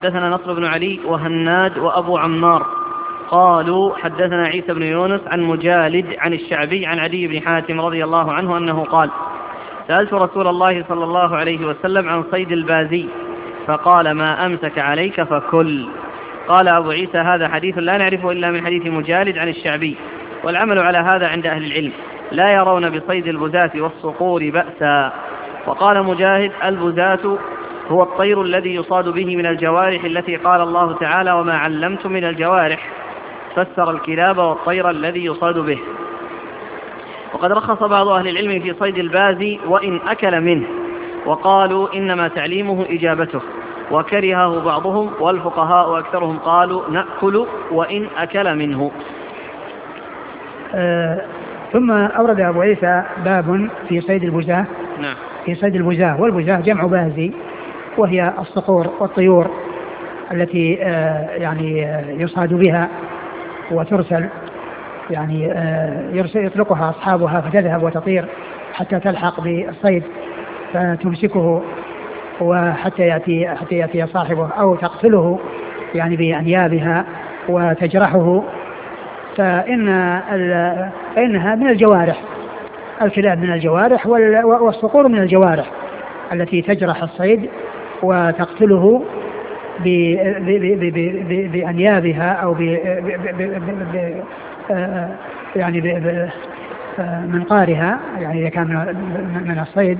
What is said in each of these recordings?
حدثنا نصر بن علي وهناد وأبو عمار قالوا حدثنا عيسى بن يونس عن مجالد عن الشعبي عن عدي بن حاتم رضي الله عنه أنه قال: سألت رسول الله صلى الله عليه وسلم عن صيد البازي فقال: ما أمسك عليك فكل. قال أبو عيسى: هذا حديث لا نعرفه إلا من حديث مجالد عن الشعبي، والعمل على هذا عند أهل العلم، لا يرون بصيد البزاة والصقور بأسا. وقال مجاهد: البزاة هو الطير الذي يصاد به من الجوارح التي قال الله تعالى: وما علمتم من الجوارح، فسر الكلاب والطير الذي يصاد به. وقد رخص بعض أهل العلم في صيد البازي وإن أكل منه، وقالوا إنما تعليمه إجابته، وكرهه بعضهم، والفقهاء أكثرهم قالوا نأكل وإن أكل منه. ثم أورد أبو عيسى باب في صيد البزاة. نعم. في صيد البزاة، والبزاة جمع بازي، وهي الصقور والطيور التي يعني يصاد بها وترسل، يعني يطلقها أصحابها فتذهب وتطير حتى تلحق بالصيد فتمسكه، وحتى يأتي صاحبه، أو تقتله يعني بأنيابها وتجرحه. فإنها من الجوارح، الكلاب من الجوارح، والصقور من الجوارح التي تجرح الصيد وتقتله بأنيابها أو يعني بمنقارها، يعني إذا كان من الصيد،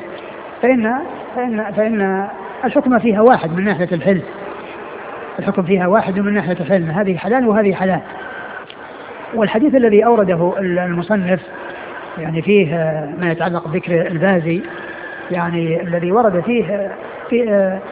فإن الحكم فيها واحد من ناحية الحل، الحكم فيها واحد من ناحية الحل، هذه حلال وهذه حلال. والحديث الذي أورده المصنف يعني فيه ما يتعلق بذكر البازي، يعني الذي ورد فيه في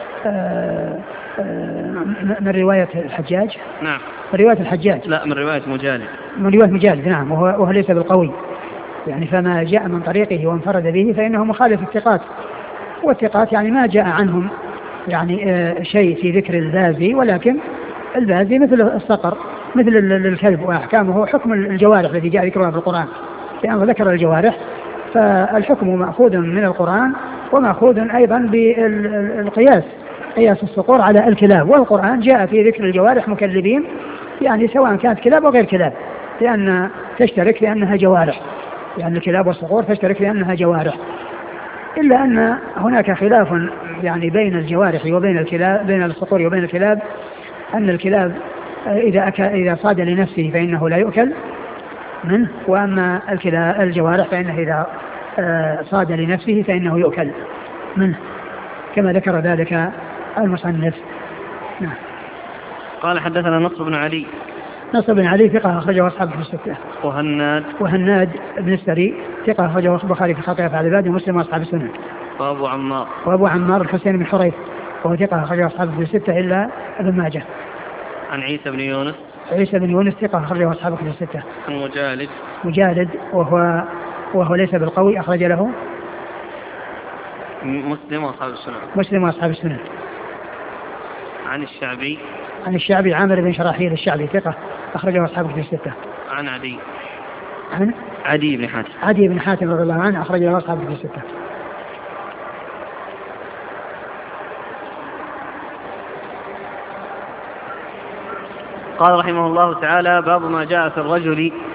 من رواية الحجاج. نعم. من رواية الحجاج، لا، من رواية مجالد. من رواية مجالد، نعم، وهو ليس بالقوي، يعني فما جاء من طريقه وانفرد به فإنه مخالف الثقات، والثقات يعني ما جاء عنهم يعني شيء في ذكر البازي، ولكن البازي مثل الصقر مثل الكلب، وأحكامه حكم الجوارح الذي جاء ذكرها في القرآن، لأنه ذكر الجوارح، فالحكم مأخوذ من القرآن ومأخوذ أيضا بالقياس، قياس الصقور على الكلاب، والقرآن جاء في ذكر الجوارح مكلبين، يعني سواء كانت كلاب وغير كلاب، لأن تشترك لأنها جوارح، يعني الكلاب والصقور تشترك لأنها جوارح، إلا أن هناك خلاف يعني بين الجوارح وبين الكلاب، بين الصقور وبين الكلاب، أن الكلاب إذا صاد لنفسه فإنه لا يؤكل منه، وأما الجوارح فإنه إذا صاد لنفسه فإنه يؤكل منه، كما ذكر ذلك المصنف. نعم. قال حدثنا نصر بن علي. نصر بن علي ثقة أخرجه أصحابه في الستة. وهناد بن السري ثقة أخرجه البخاري في خلق أفعال العباد ومسلم وأصحاب السنن. وأبو عمار الحسين بن حريث وهو ثقة أخرجه أصحابه في الستة إلا ابن ماجه. عن عيسى بن يونس. عيسى بن يونس ثقة أخرجه أصحابه في الستة. عن مجالد وهو ليس بالقوي، أخرج له مسلم وأصحاب السنن. عن الشعبي عامر بن شراحيل الشعبي ثقة أخرجه أصحابه في الستة. عن عدي بن حاتم رضي الله عنه أخرجه أصحابه في الستة. قال رحمه الله تعالى: باب ما جاء في الرجل